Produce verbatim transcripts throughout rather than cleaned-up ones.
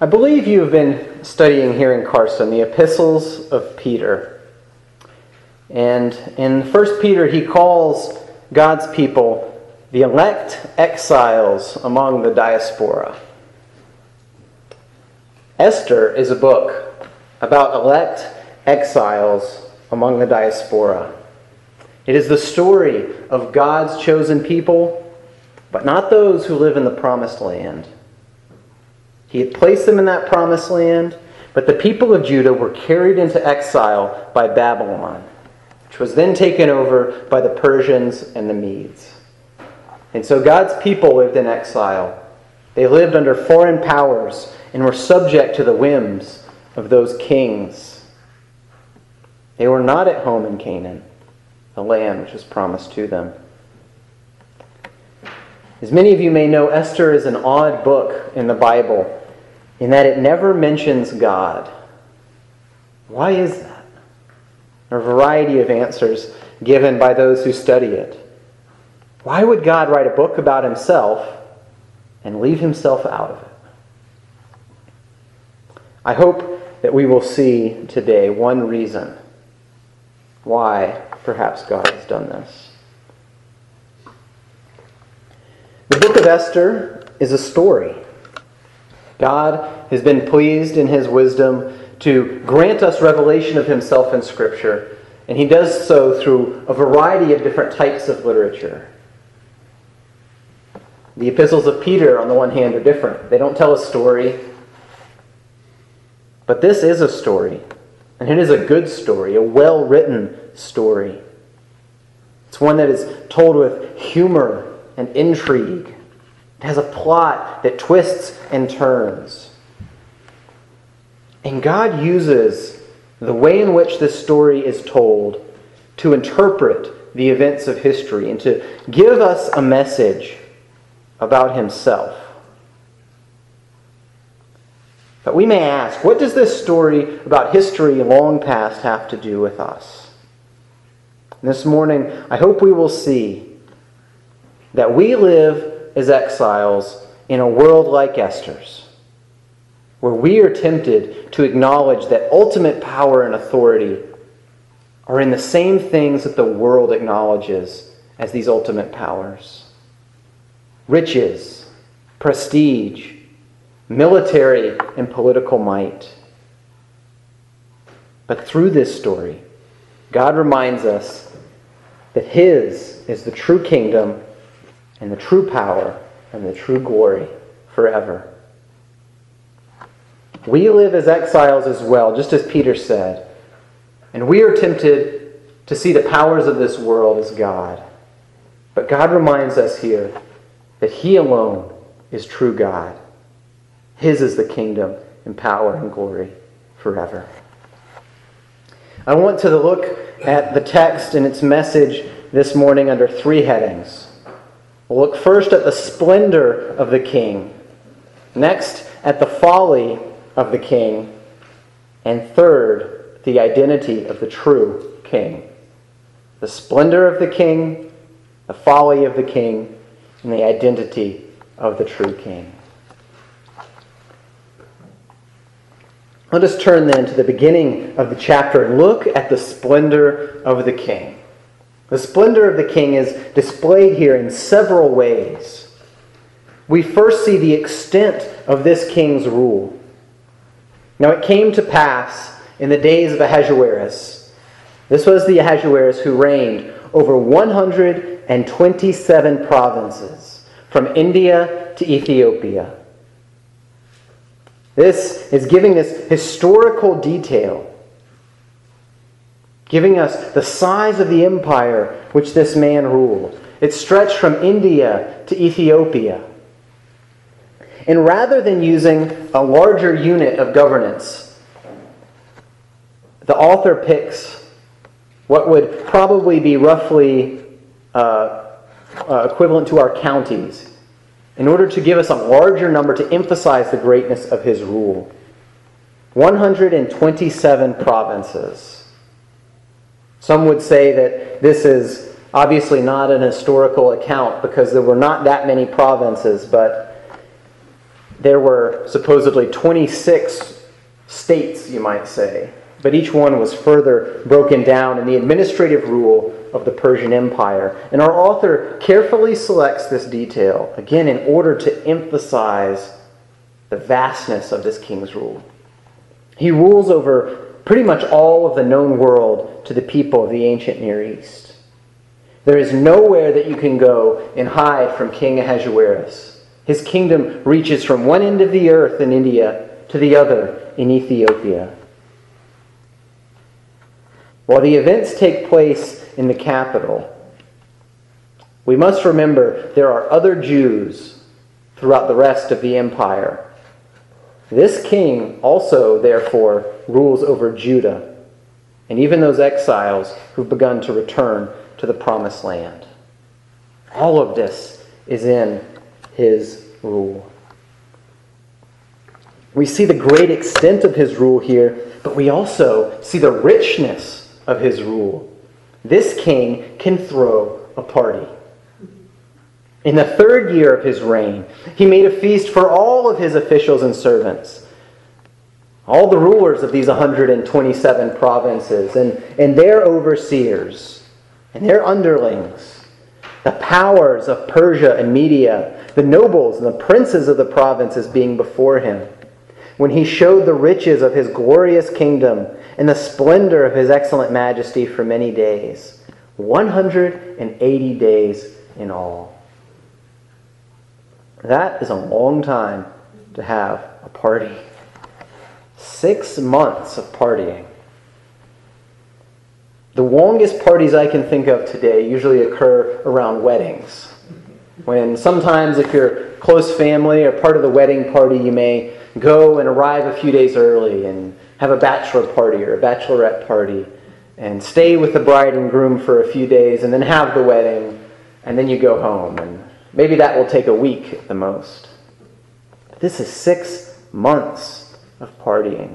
I believe you have been studying here in Carson the epistles of Peter. And in First Peter, he calls God's people the elect exiles among the diaspora. Esther is a book about elect exiles among the diaspora. It is the story of God's chosen people, but not those who live in the promised land. He had placed them in that promised land, but the people of Judah were carried into exile by Babylon, which was then taken over by the Persians and the Medes. And so God's people lived in exile. They lived under foreign powers and were subject to the whims of those kings. They were not at home in Canaan, the land which was promised to them. As many of you may know, Esther is an odd book in the Bible in that it never mentions God. Why is that? There are a variety of answers given by those who study it. Why would God write a book about himself and leave himself out of it? I hope that we will see today one reason why perhaps God has done this. The book of Esther is a story. God has been pleased in his wisdom to grant us revelation of himself in Scripture, and he does so through a variety of different types of literature. The epistles of Peter, on the one hand, are different. They don't tell a story, but this is a story, and it is a good story, a well-written story. It's one that is told with humor and intrigue. It has a plot that twists and turns. And God uses the way in which this story is told to interpret the events of history and to give us a message about himself. But we may ask, what does this story about history long past have to do with us? And this morning, I hope we will see that we live as exiles in a world like Esther's, where we are tempted to acknowledge that ultimate power and authority are in the same things that the world acknowledges as these ultimate powers. Riches, prestige, military and political might. But through this story, God reminds us that his is the true kingdom and the true power and the true glory forever. We live as exiles as well, just as Peter said. And we are tempted to see the powers of this world as God. But God reminds us here that he alone is true God. His is the kingdom and power and glory forever. I want to look at the text and its message this morning under three headings. We'll look first at the splendor of the king. Next, at the folly of the king. And third, the identity of the true king. The splendor of the king, the folly of the king, and the identity of the true king. Let us turn then to the beginning of the chapter and look at the splendor of the king. The splendor of the king is displayed here in several ways. We first see the extent of this king's rule. Now it came to pass in the days of Ahasuerus. This was the Ahasuerus who reigned over one hundred twenty-seven provinces, from India to Ethiopia. This is giving this historical detail, giving us the size of the empire which this man ruled. It stretched from India to Ethiopia. And rather than using a larger unit of governance, the author picks what would probably be roughly uh, uh, equivalent to our counties, in order to give us a larger number to emphasize the greatness of his rule. one hundred twenty-seven provinces. Some would say that this is obviously not an historical account because there were not that many provinces, but there were supposedly twenty-six states, you might say, but each one was further broken down in the administrative rule of the Persian Empire. And our author carefully selects this detail, again, in order to emphasize the vastness of this king's rule. He rules over pretty much all of the known world to the people of the ancient Near East. There is nowhere that you can go and hide from King Ahasuerus. His kingdom reaches from one end of the earth in India to the other in Ethiopia. While the events take place in the capital, we must remember there are other Jews throughout the rest of the empire. This king also, therefore, rules over Judah and even those exiles who've begun to return to the promised land. All of this is in his rule. We see the great extent of his rule here, but we also see the richness of his rule. This king can throw a party. In the third year of his reign, he made a feast for all of his officials and servants, all the rulers of these one hundred twenty-seven provinces, and, and their overseers, and their underlings, the powers of Persia and Media, the nobles and the princes of the provinces being before him, when he showed the riches of his glorious kingdom and the splendor of his excellent majesty for many days, one hundred eighty days in all. That is a long time to have a party. Six months of partying. The longest parties I can think of today usually occur around weddings. When sometimes if you're close family or part of the wedding party, you may go and arrive a few days early and have a bachelor party or a bachelorette party and stay with the bride and groom for a few days and then have the wedding and then you go home. And maybe that will take a week at the most. But this is six months of partying.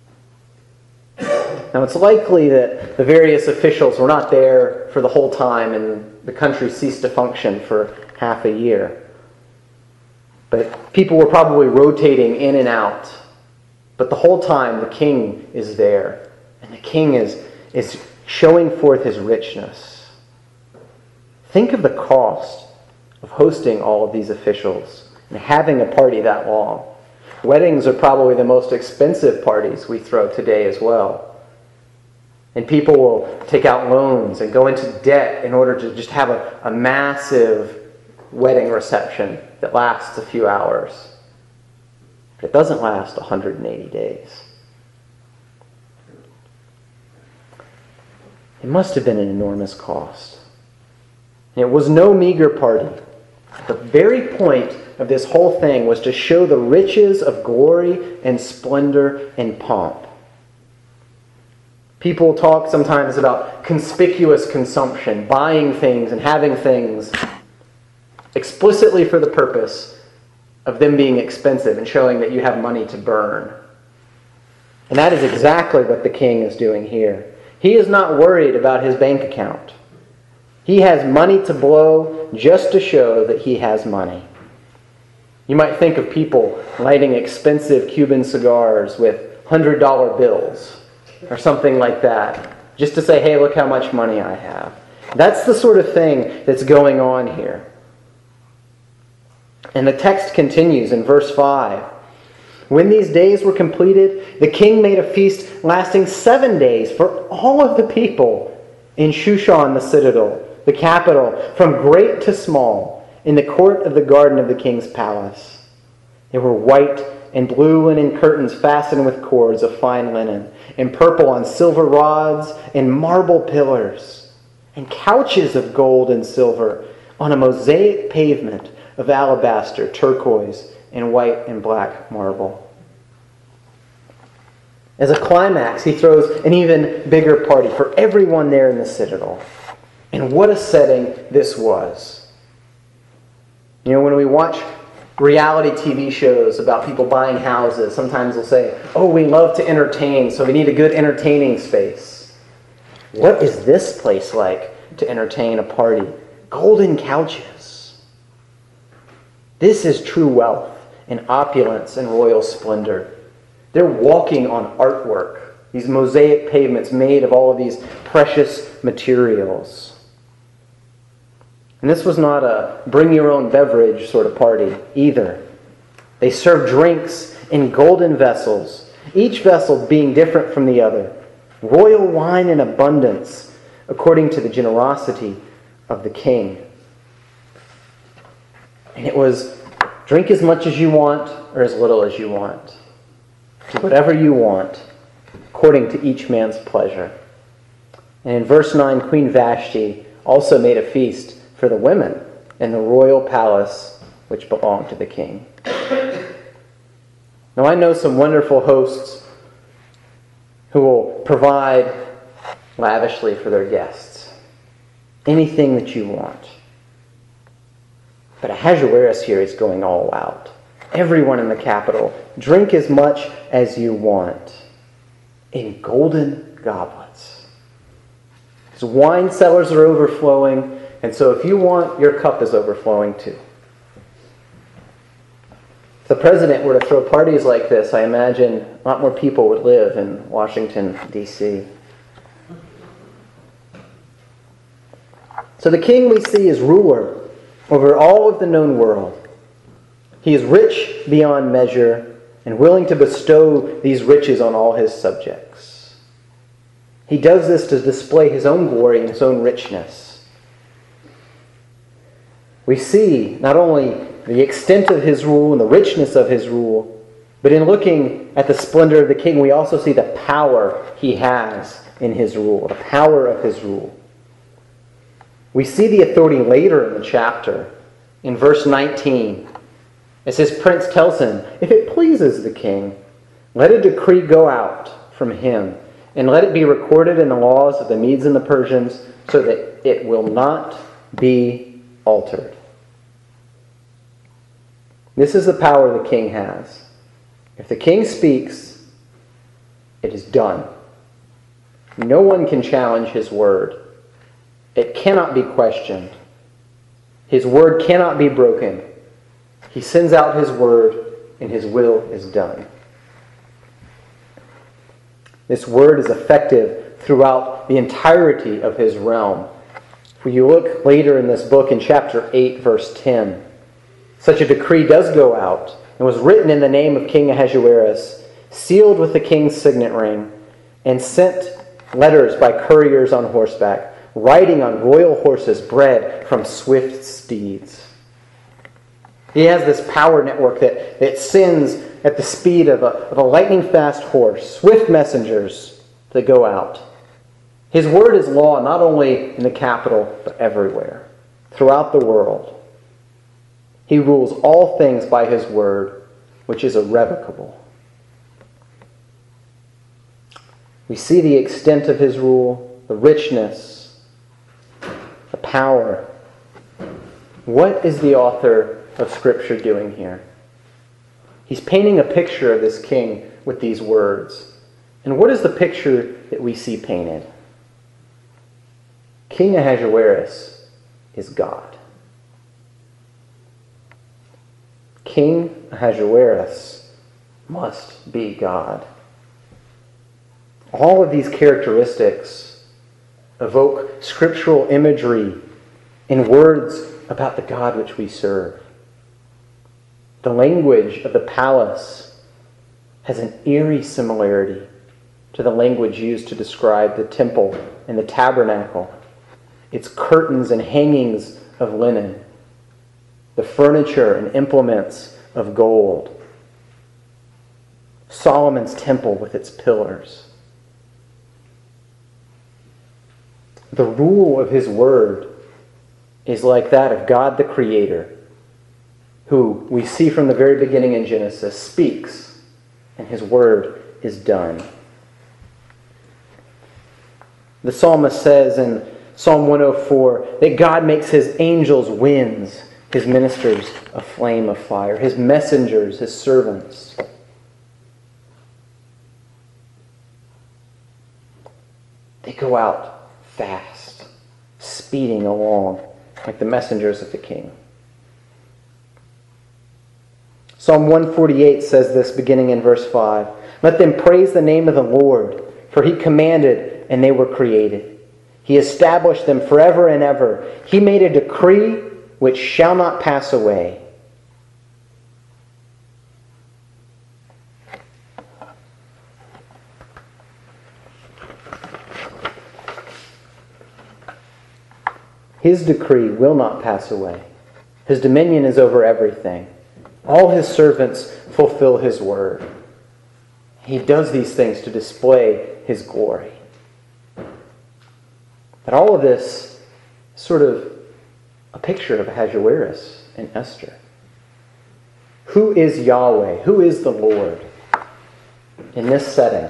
Now it's likely that the various officials were not there for the whole time and the country ceased to function for half a year. But people were probably rotating in and out. But the whole time the king is there. And the king is, is showing forth his richness. Think of the cost of hosting all of these officials and having a party that long. Weddings are probably the most expensive parties we throw today as well. And people will take out loans and go into debt in order to just have a, a massive wedding reception that lasts a few hours. But it doesn't last one hundred eighty days. It must have been an enormous cost. And it was no meager party. The very point of this whole thing was to show the riches of glory and splendor and pomp. People talk sometimes about conspicuous consumption, buying things and having things explicitly for the purpose of them being expensive and showing that you have money to burn. And that is exactly what the king is doing here. He is not worried about his bank account. He has money to blow just to show that he has money. You might think of people lighting expensive Cuban cigars with one hundred dollar bills or something like that, just to say, hey, look how much money I have. That's the sort of thing that's going on here. And the text continues in verse five. When these days were completed, the king made a feast lasting seven days for all of the people in Shushan the citadel, the capital, from great to small, in the court of the garden of the king's palace. There were white and blue linen curtains fastened with cords of fine linen, and purple on silver rods and marble pillars, and couches of gold and silver on a mosaic pavement of alabaster, turquoise, and white and black marble. As a climax, he throws an even bigger party for everyone there in the citadel. And what a setting this was. You know, when we watch reality T V shows about people buying houses, sometimes they'll say, oh, we love to entertain, so we need a good entertaining space. What is this place like to entertain a party? Golden couches. This is true wealth in opulence and royal splendor. They're walking on artwork, these mosaic pavements made of all of these precious materials. And this was not a bring your own beverage sort of party either. They served drinks in golden vessels, each vessel being different from the other. Royal wine in abundance, according to the generosity of the king. And it was drink as much as you want or as little as you want. Do whatever you want, according to each man's pleasure. And in verse nine, Queen Vashti also made a feast for the women in the royal palace which belonged to the king. Now I know some wonderful hosts who will provide lavishly for their guests. Anything that you want. But Ahasuerus here is going all out. Everyone in the capital, drink as much as you want in golden goblets. His wine cellars are overflowing, and so if you want, your cup is overflowing too. If the president were to throw parties like this, I imagine a lot more people would live in Washington, D C So the king we see is ruler over all of the known world. He is rich beyond measure and willing to bestow these riches on all his subjects. He does this to display his own glory and his own richness. We see not only the extent of his rule and the richness of his rule, but in looking at the splendor of the king, we also see the power he has in his rule, the power of his rule. We see the authority later in the chapter. In verse nineteen, as his prince tells him, if it pleases the king, let a decree go out from him, and let it be recorded in the laws of the Medes and the Persians, so that it will not be altered. This is the power the king has. If the king speaks, it is done. No one can challenge his word. It cannot be questioned. His word cannot be broken. He sends out his word, and his will is done. This word is effective throughout the entirety of his realm. When you look later in this book in chapter eight, verse ten, such a decree does go out and was written in the name of King Ahasuerus, sealed with the king's signet ring, and sent letters by couriers on horseback, riding on royal horses bred from swift steeds. He has this power network that, that sends at the speed of a, of a lightning-fast horse, swift messengers that go out. His word is law not only in the capital, but everywhere, throughout the world. He rules all things by his word, which is irrevocable. We see the extent of his rule, the richness, the power. What is the author of Scripture doing here? He's painting a picture of this king with these words. And what is the picture that we see painted? King Ahasuerus is God. King Ahasuerus must be God. All of these characteristics evoke scriptural imagery in words about the God which we serve. The language of the palace has an eerie similarity to the language used to describe the temple and the tabernacle. Its curtains and hangings of linen, the furniture and implements of gold, Solomon's temple with its pillars. The rule of his word is like that of God the Creator, who we see from the very beginning in Genesis speaks, and his word is done. The psalmist says in Psalm one oh four that God makes his angels winds, his ministers a flame of fire, his messengers, his servants. They go out fast, speeding along like the messengers of the king. Psalm one forty-eight says this beginning in verse five. Let them praise the name of the Lord, for he commanded and they were created. He established them forever and ever. He made a decree which shall not pass away. His decree will not pass away. His dominion is over everything. All his servants fulfill his word. He does these things to display his glory. But all of this is sort of a picture of Ahasuerus and Esther. Who is Yahweh? Who is the Lord in this setting?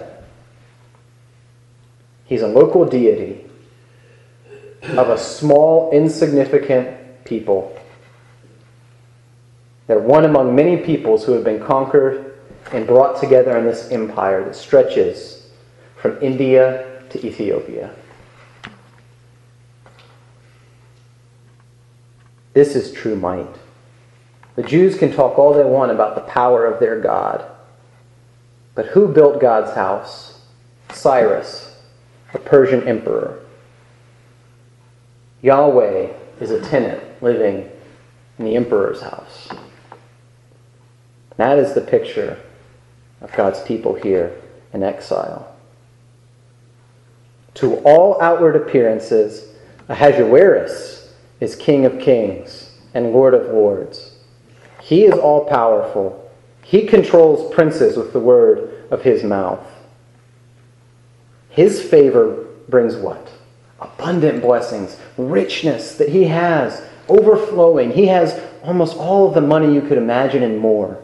He's a local deity of a small, insignificant people. They're one among many peoples who have been conquered and brought together in this empire that stretches from India to Ethiopia. This is true might. The Jews can talk all they want about the power of their God. But who built God's house? Cyrus, the Persian emperor. Yahweh is a tenant living in the emperor's house. That is the picture of God's people here in exile. To all outward appearances, Ahasuerus is King of Kings and Lord of Lords. He is all-powerful. He controls princes with the word of his mouth. His favor brings what? Abundant blessings, richness that he has, overflowing. He has almost all of the money you could imagine and more.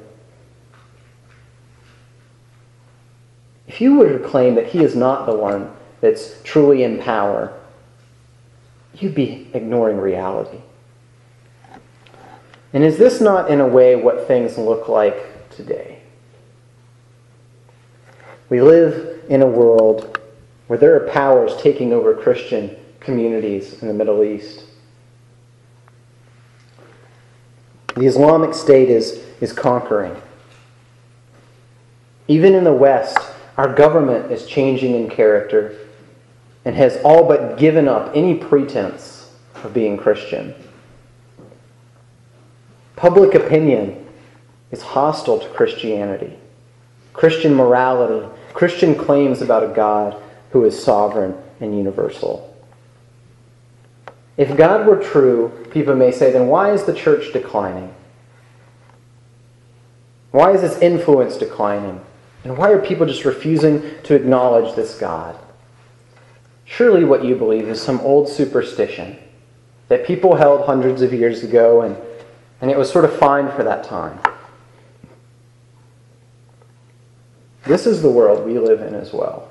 If you were to claim that he is not the one that's truly in power, you'd be ignoring reality. And is this not, in a way, what things look like today? We live in a world where there are powers taking over Christian communities in the Middle East. The Islamic State is, is conquering. Even in the West, our government is changing in character and has all but given up any pretense of being Christian. Public opinion is hostile to Christianity, Christian morality, Christian claims about a God who is sovereign and universal. If God were true, people may say, then why is the church declining? Why is its influence declining? And why are people just refusing to acknowledge this God? Surely what you believe is some old superstition that people held hundreds of years ago, and, and it was sort of fine for that time. This is the world we live in as well.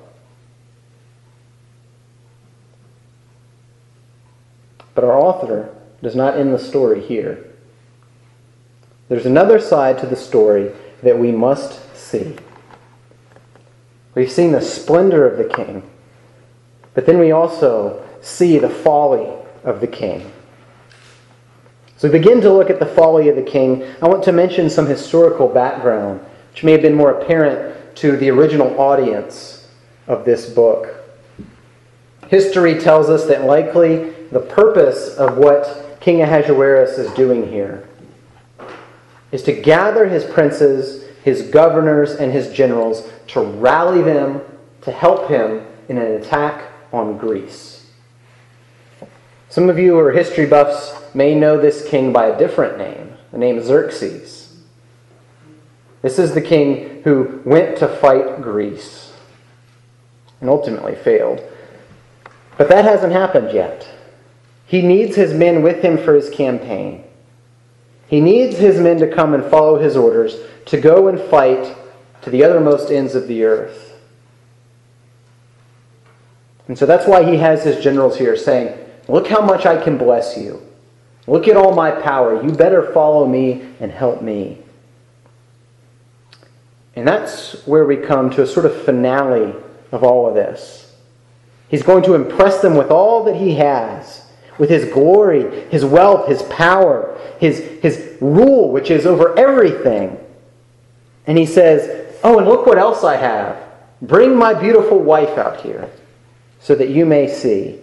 But our author does not end the story here. There's another side to the story that we must see. We've seen the splendor of the king, but then we also see the folly of the king. So we begin to look at the folly of the king. I want to mention some historical background, which may have been more apparent to the original audience of this book. History tells us that likely the purpose of what King Ahasuerus is doing here is to gather his princes, his governors, and his generals to rally them to help him in an attack on Greece. Some of you who are history buffs may know this king by a different name, the name Xerxes. This is the king who went to fight Greece and ultimately failed. But that hasn't happened yet. He needs his men with him for his campaign. He needs his men to come and follow his orders to go and fight to the uttermost ends of the earth. And so that's why he has his generals here saying, look how much I can bless you. Look at all my power. You better follow me and help me. And that's where we come to a sort of finale of all of this. He's going to impress them with all that he has, with his glory, his wealth, his power, his, his rule, which is over everything. And he says, oh, and look what else I have. Bring my beautiful wife out here so that you may see.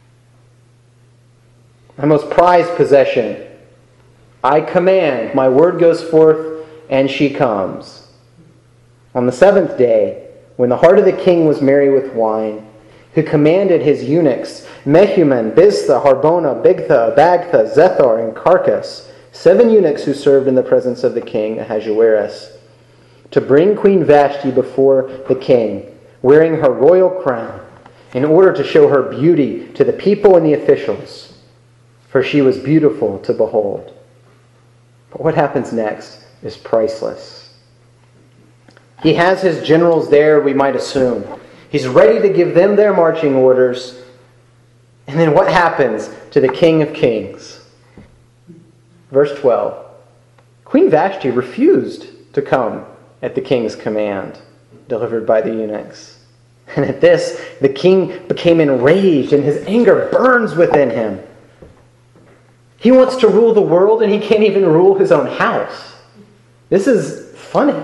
My most prized possession. I command, my word goes forth, and she comes. On the seventh day, when the heart of the king was merry with wine, who commanded his eunuchs, Mehuman, Biztha, Harbona, Bigtha, Abagtha, Zethar, and Carcas, seven eunuchs who served in the presence of the king, Ahasuerus, to bring Queen Vashti before the king, wearing her royal crown, in order to show her beauty to the people and the officials, for she was beautiful to behold. But what happens next is priceless. He has his generals there, we might assume. He's ready to give them their marching orders. And then what happens to the King of Kings? Verse twelve. Queen Vashti refused to come at the king's command, delivered by the eunuchs. And at this, the king became enraged, and his anger burns within him. He wants to rule the world, and he can't even rule his own house. This is funny.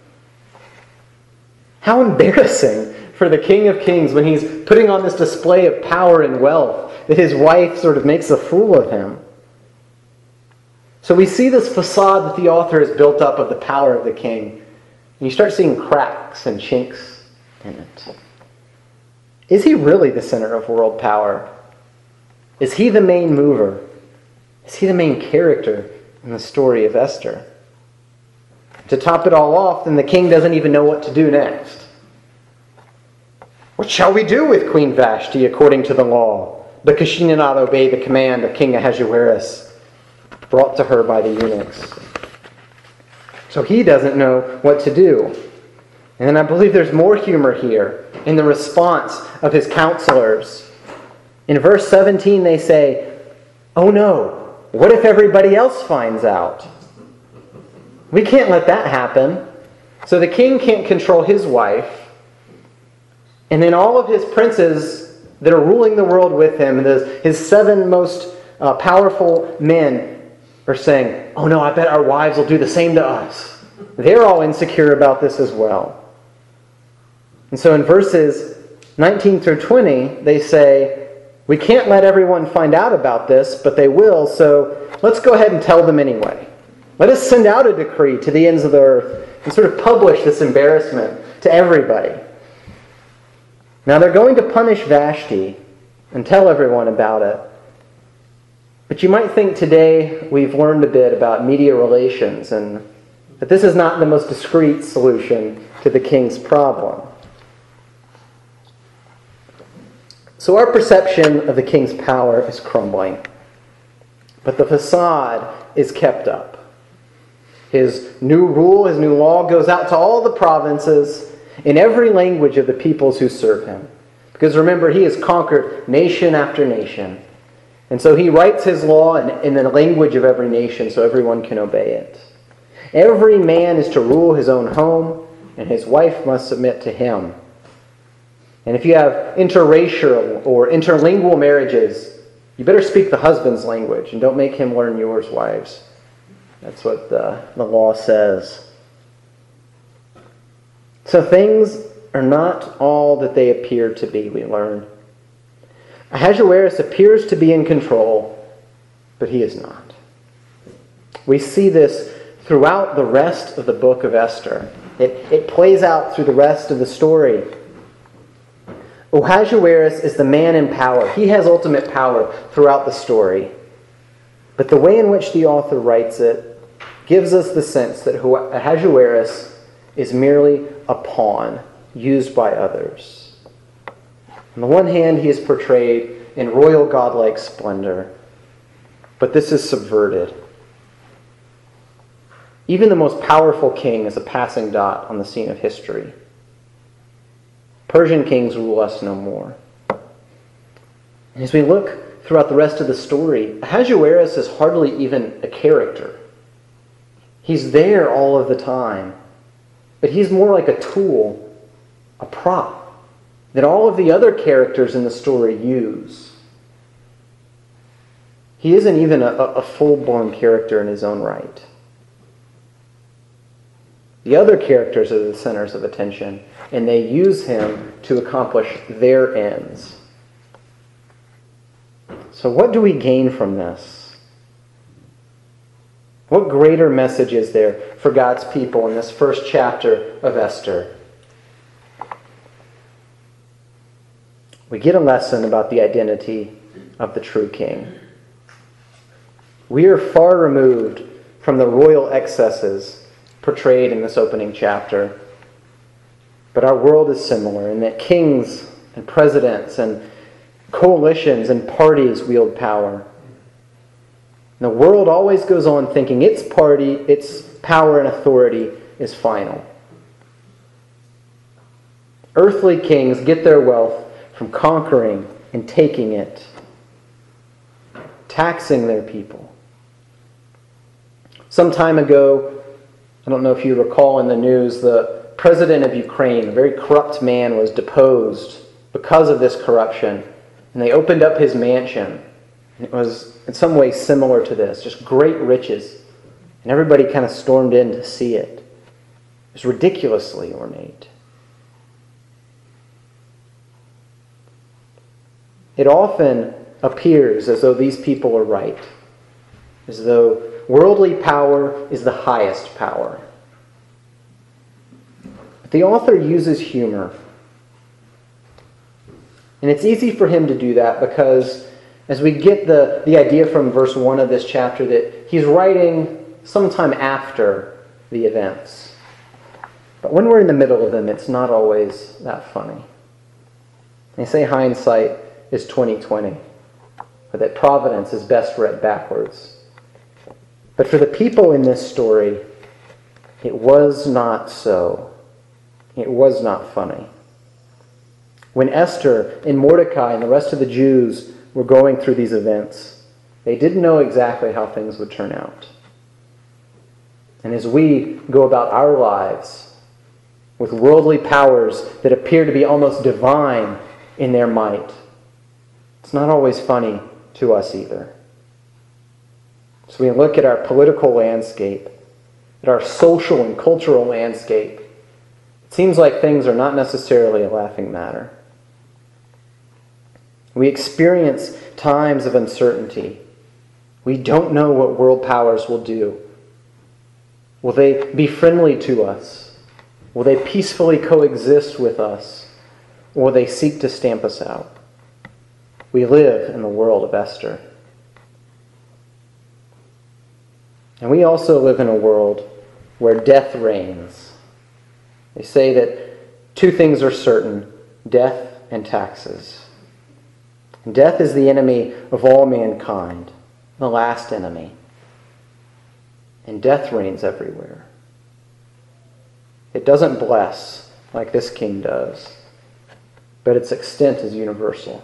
How embarrassing for the King of Kings when he's putting on this display of power and wealth that his wife sort of makes a fool of him. So we see this facade that the author has built up of the power of the king. And you start seeing cracks and chinks in it. Is he really the center of world power? Is he the main mover? Is he the main character in the story of Esther? To top it all off, then the king doesn't even know what to do next. What shall we do with Queen Vashti according to the law? Because she did not obey the command of King Ahasuerus brought to her by the eunuchs. So he doesn't know what to do. And I believe there's more humor here in the response of his counselors. In verse seventeen they say, oh no, what if everybody else finds out? We can't let that happen. So the king can't control his wife. And then all of his princes that are ruling the world with him, his seven most uh, powerful men, are saying, oh no, I bet our wives will do the same to us. They're all insecure about this as well. And so in verses nineteen through twenty, they say, we can't let everyone find out about this, but they will, so let's go ahead and tell them anyway. Let us send out a decree to the ends of the earth and sort of publish this embarrassment to everybody. Now they're going to punish Vashti and tell everyone about it. But you might think today we've learned a bit about media relations and that this is not the most discreet solution to the king's problem. So our perception of the king's power is crumbling. But the facade is kept up. His new rule, his new law goes out to all the provinces in every language of the peoples who serve him. Because remember, he has conquered nation after nation. And so he writes his law in, in the language of every nation so everyone can obey it. Every man is to rule his own home, and his wife must submit to him. And if you have interracial or interlingual marriages, you better speak the husband's language and don't make him learn yours, wives. That's what the, the law says. So things are not all that they appear to be, we learn. Ahasuerus appears to be in control, but he is not. We see this throughout the rest of the book of Esther. It, it plays out through the rest of the story. Ahasuerus is the man in power. He has ultimate power throughout the story. But the way in which the author writes it gives us the sense that Ahasuerus is merely a pawn used by others. On the one hand, he is portrayed in royal godlike splendor, but this is subverted. Even the most powerful king is a passing dot on the scene of history. Persian kings rule us no more. And as we look throughout the rest of the story, Ahasuerus is hardly even a character. He's there all of the time, but he's more like a tool, a prop, that all of the other characters in the story use. He isn't even a, a full-blown character in his own right. The other characters are the centers of attention, and they use him to accomplish their ends. So what do we gain from this? What greater message is there for God's people in this first chapter of Esther? We get a lesson about the identity of the true king. We are far removed from the royal excesses portrayed in this opening chapter. But our world is similar in that kings and presidents and coalitions and parties wield power. And the world always goes on thinking its party, its power and authority is final. Earthly kings get their wealth from conquering and taking it, taxing their people. Some time ago, I don't know if you recall in the news, the president of Ukraine, a very corrupt man, was deposed because of this corruption. And they opened up his mansion. And it was in some ways similar to this, just great riches. And everybody kind of stormed in to see it. It was ridiculously ornate. It often appears as though these people are right, as though worldly power is the highest power. But the author uses humor. And it's easy for him to do that because as we get the, the idea from verse one of this chapter that he's writing sometime after the events. But when we're in the middle of them, it's not always that funny. They say hindsight is twenty twenty, or that providence is best read backwards. But for the people in this story, it was not so. It was not funny. When Esther and Mordecai and the rest of the Jews were going through these events, they didn't know exactly how things would turn out. And as we go about our lives with worldly powers that appear to be almost divine in their might, it's not always funny to us either. So we look at our political landscape, at our social and cultural landscape. It seems like things are not necessarily a laughing matter. We experience times of uncertainty. We don't know what world powers will do. Will they be friendly to us? Will they peacefully coexist with us? Or will they seek to stamp us out? We live in the world of Esther. And we also live in a world where death reigns. They say that two things are certain, death and taxes. And death is the enemy of all mankind, the last enemy. And death reigns everywhere. It doesn't bless like this king does, but its extent is universal.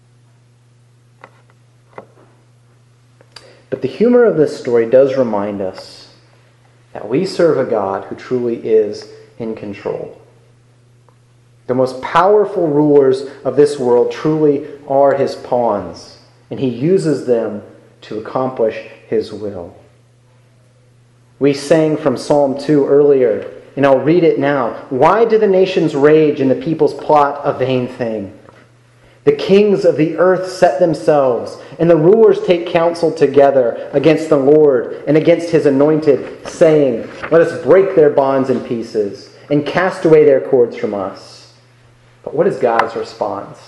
But the humor of this story does remind us that we serve a God who truly is in control. The most powerful rulers of this world truly are his pawns, and he uses them to accomplish his will. We sang from Psalm two earlier, and I'll read it now. Why do the nations rage and the peoples plot a vain thing? The kings of the earth set themselves, and the rulers take counsel together against the Lord and against his anointed, saying, let us break their bonds in pieces and cast away their cords from us. But what is God's response?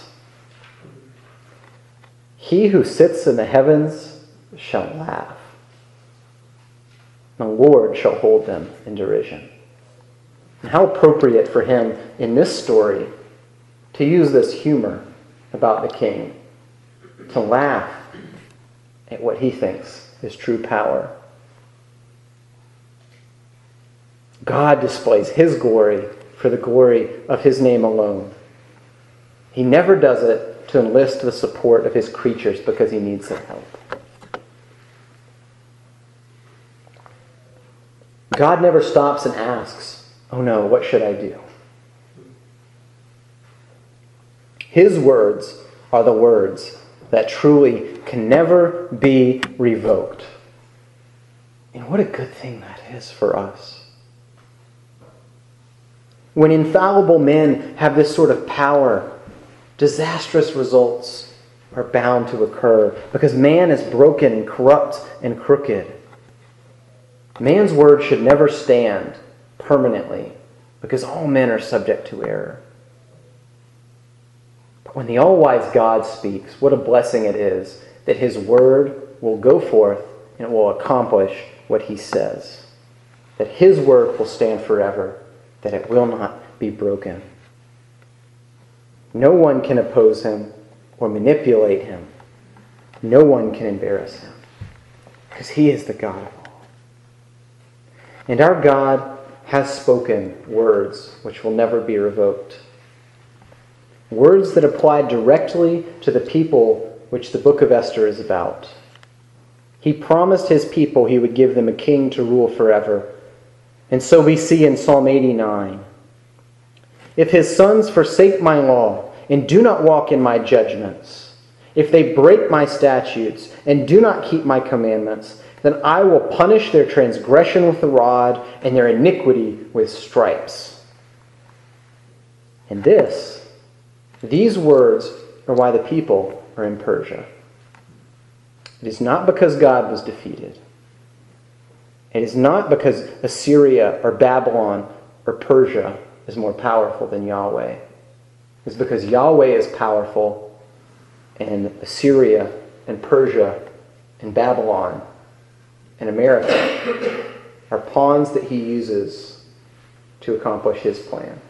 He who sits in the heavens shall laugh. The Lord shall hold them in derision. And how appropriate for him in this story to use this humor about the king, to laugh at what he thinks is true power. God displays his glory for the glory of his name alone. He never does it to enlist the support of his creatures because he needs their help. God never stops and asks, oh no, what should I do? His words are the words that truly can never be revoked. And what a good thing that is for us. When infallible men have this sort of power, disastrous results are bound to occur because man is broken and corrupt and crooked. Man's word should never stand permanently because all men are subject to error. But when the all-wise God speaks, what a blessing it is that his word will go forth and it will accomplish what he says. That his word will stand forever, that it will not be broken. No one can oppose him or manipulate him. No one can embarrass him because he is the God of all. And our God has spoken words which will never be revoked. Words that apply directly to the people which the book of Esther is about. He promised his people he would give them a king to rule forever. And so we see in Psalm eighty-nine, if his sons forsake my law and do not walk in my judgments, if they break my statutes and do not keep my commandments, then I will punish their transgression with the rod and their iniquity with stripes. And this, these words are why the people are in Persia. It is not because God was defeated. It is not because Assyria or Babylon or Persia is more powerful than Yahweh. It's because Yahweh is powerful and Assyria and Persia and Babylon and America are pawns that he uses to accomplish his plan.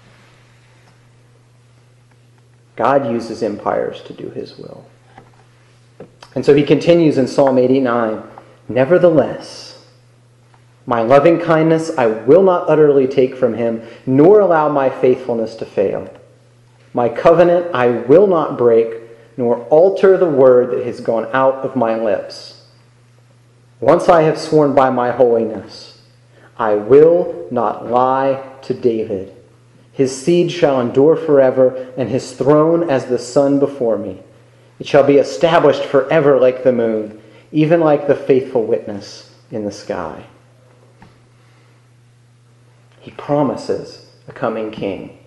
God uses empires to do his will. And so he continues in Psalm eighty-nine, nevertheless, my loving kindness I will not utterly take from him, nor allow my faithfulness to fail. My covenant I will not break, nor alter the word that has gone out of my lips. Once I have sworn by my holiness, I will not lie to David. His seed shall endure forever, and his throne as the sun before me. It shall be established forever like the moon, even like the faithful witness in the sky. He promises a coming king.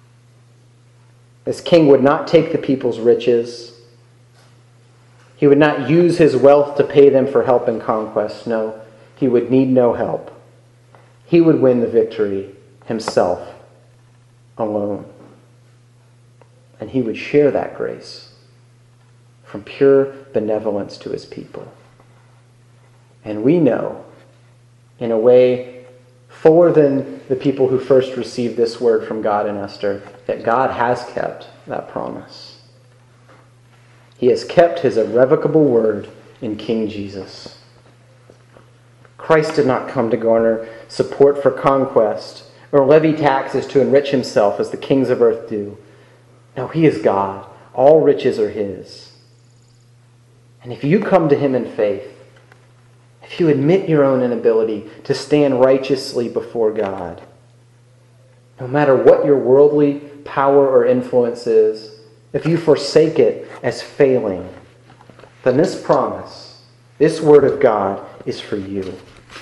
This king would not take the people's riches. He would not use his wealth to pay them for help in conquest. No, he would need no help. He would win the victory himself, alone. And he would share that grace from pure benevolence to his people. And we know, in a way fuller than the people who first received this word from God in Esther, that God has kept that promise. He has kept his irrevocable word in King Jesus. Christ did not come to garner support for conquest or levy taxes to enrich himself as the kings of earth do. No, he is God. All riches are his. And if you come to him in faith, if you admit your own inability to stand righteously before God, no matter what your worldly power or influence is, if you forsake it as failing, then this promise, this word of God, is for you.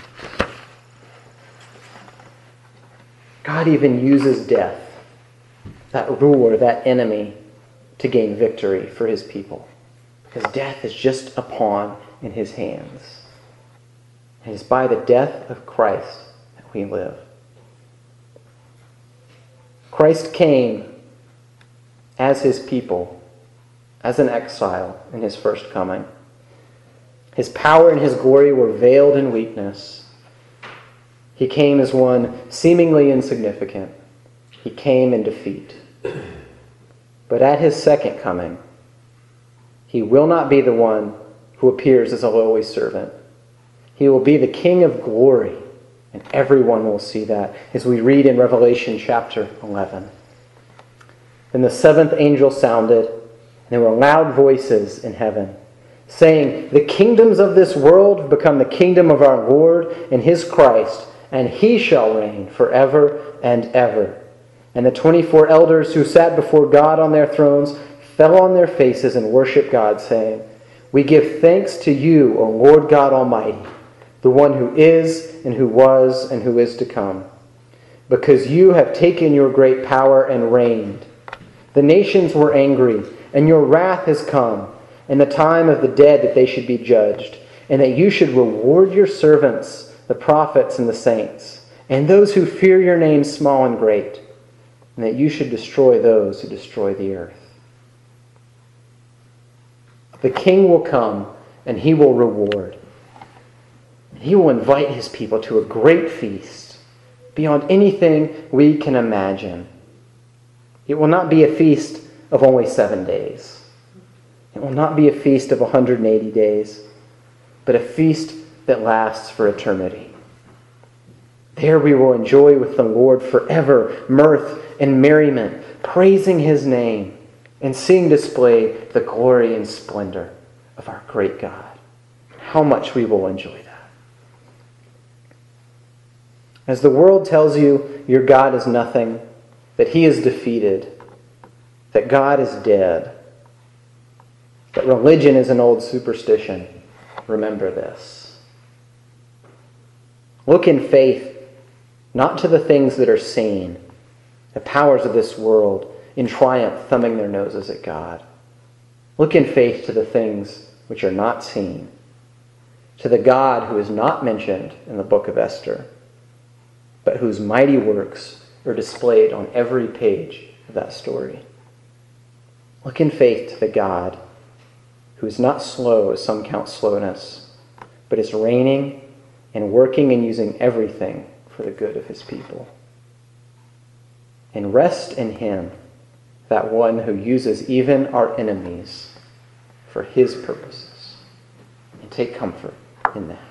God even uses death, that ruler, that enemy, to gain victory for his people. Because death is just a pawn in his hands. It is by the death of Christ that we live. Christ came as his people, as an exile in his first coming. His power and his glory were veiled in weakness. He came as one seemingly insignificant. He came in defeat. But at his second coming, he will not be the one who appears as a lowly servant. He will be the King of glory, and everyone will see that, as we read in Revelation chapter eleven. Then the seventh angel sounded, and there were loud voices in heaven, saying, the kingdoms of this world have become the kingdom of our Lord and his Christ, and he shall reign forever and ever. And the twenty-four elders who sat before God on their thrones fell on their faces and worshiped God, saying, we give thanks to you, O Lord God Almighty, the one who is and who was and who is to come. because you have taken your great power and reigned. The nations were angry, and your wrath has come, and the time of the dead that they should be judged, and that you should reward your servants, the prophets and the saints, and those who fear your name, small and great, and that you should destroy those who destroy the earth. The king will come, and he will reward. He will invite his people to a great feast, beyond anything we can imagine. It will not be a feast of only seven days. It will not be a feast of one hundred eighty days, but a feast that lasts for eternity. There we will enjoy with the Lord forever mirth and merriment, praising his name and seeing displayed the glory and splendor of our great God. How much we will enjoy that. As the world tells you your God is nothing, that he is defeated, that God is dead, that religion is an old superstition, remember this. Look in faith, not to the things that are seen, the powers of this world, in triumph thumbing their noses at God. Look in faith to the things which are not seen, to the God who is not mentioned in the book of Esther, but whose mighty works are displayed on every page of that story. Look in faith to the God who is not slow, as some count slowness, but is reigning and working and using everything for the good of his people. And rest in him, that one who uses even our enemies for his purposes. And take comfort in that.